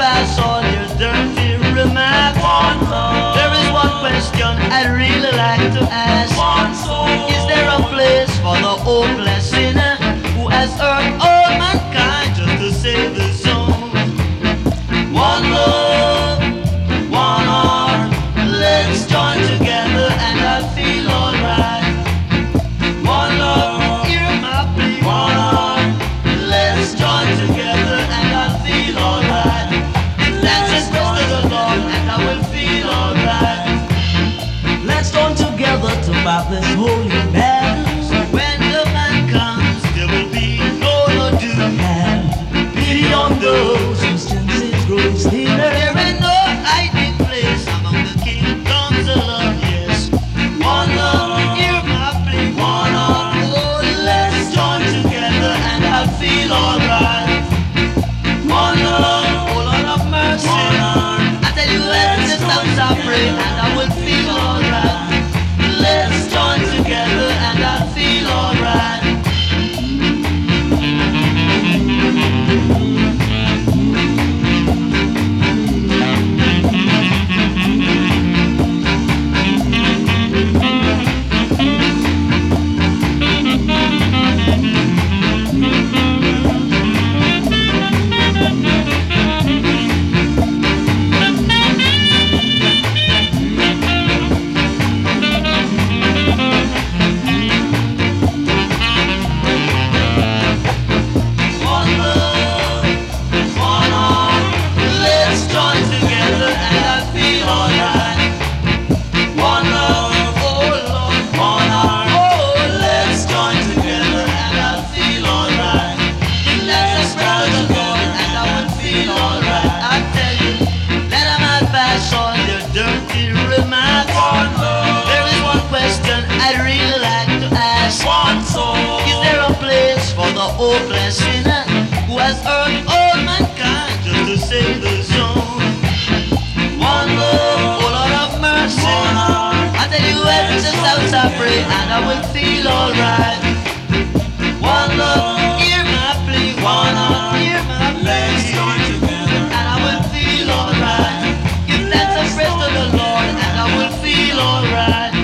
pass on your dirty remarks. There is one question I'd really like to ask. Is there a place for the hopeless sinner who has hurt all mankind just to save his soul? One love, one heart, let's join together and I'll feel alright. One love, hear my plea. One heart, let's join together and I'll feel alright. If that's just praise to the Lord and I will feel alright. Let's join together to fight this holy battle. When the man comes, there will be no doom. And beyond those instances grows thinner. There ain't no hiding place among the kingdoms of love. Yes, one love, hear my plea. One heart, oh, let's join together and I'll feel alright. One love, oh Lord of mercy. One heart, I tell you, let the sounds I pray and I will feel alright. Let's join together and I'll feel alright. I'd really like to ask. Is there a place for the hopeless sinner who has hurt all mankind just to save the soul? One love, oh Lord of mercy. I tell you when the sounds I pray and I will feel alright. One love, hear my plea. One heart, hear my plea. And I will feel alright. Give thanks and praise to the Lord and I will feel alright.